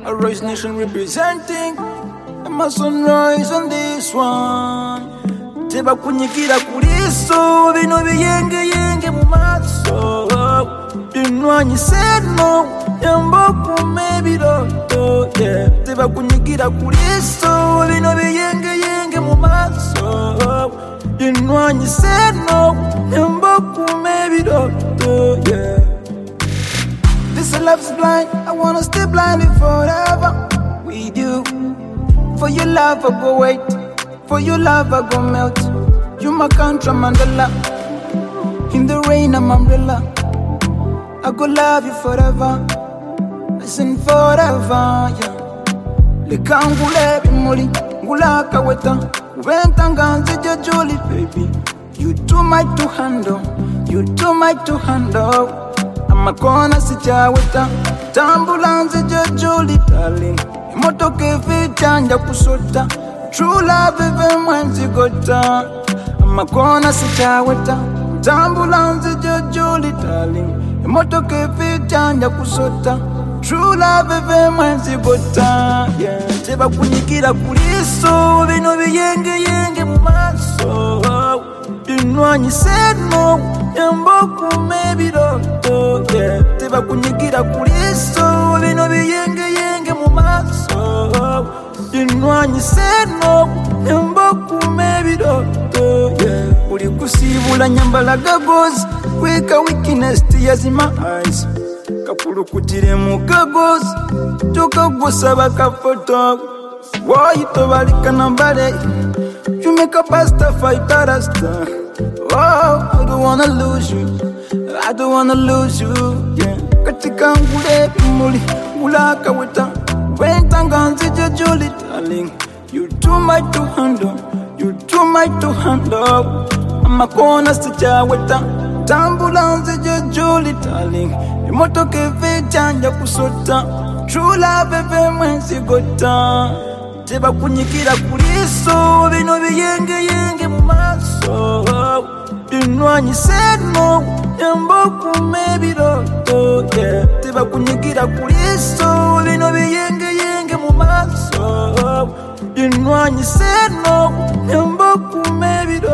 A Rise Nation representing. I'm a sunrise on this one. Teba kunyikira kuliso bino biyenge mu maso. Binwanyi said no, yambo kumebiroto. Yeah, teba kunyikira kuliso bino biyenge mu maso. Binwanyi said no, yambo kumebiroto. Yeah. This love's blind, I wanna stay blinded forever with you. For your love I go wait, for your love I go melt. You my country Mandela, in the rain I'm umbrella. I go love you forever, listen forever, yeah. Likangule bimuli, ngula kaweta, ubenta nganze jajoli baby. You too much to handle, you too much to handle. Amakona sichaweta, tambulanze jajoli darling. Motoke vitanja kusota, true love eve mwenzi gota. Amakona sichaweta, tambulanze jajoli darling. Motoke vitanja kusota, true love eve mwenzi gota. Yeah, teba kunyikira kuliso bino biyenge mu maso. Binwanyi said no, yambo kumebiroto. Yeah, teba kunyikira kuliso bino biyenge mu maso. Binwanyi said no, yambo kumebiroto. Yeah, uli kusibula nyambala gagozi, weka weakness yazima eyes. Kapulukutire mu gagozi, tokagusa bakafoto. Wayito balika nambale, you make a pasta fighter rasta. Oh, I don't wanna lose you, I don't wanna lose you, yeah. Katika ngule muli, ulaka weta, wenta nganzi jajoli darling. You too much to handle, you too much to handle. Amakona sicha weta, tambulanzi jajoli darling. Imotoke vitanja kusota, true love eve mwenzi gota. Teba kunyikira kuliso bino biyenge mu maso. Binwanyi said no, yambo kumebiroto. Yeah, teba kunyikira kuliso bino biyenge mu maso. Binwanyi said no, yambo kumebiroto.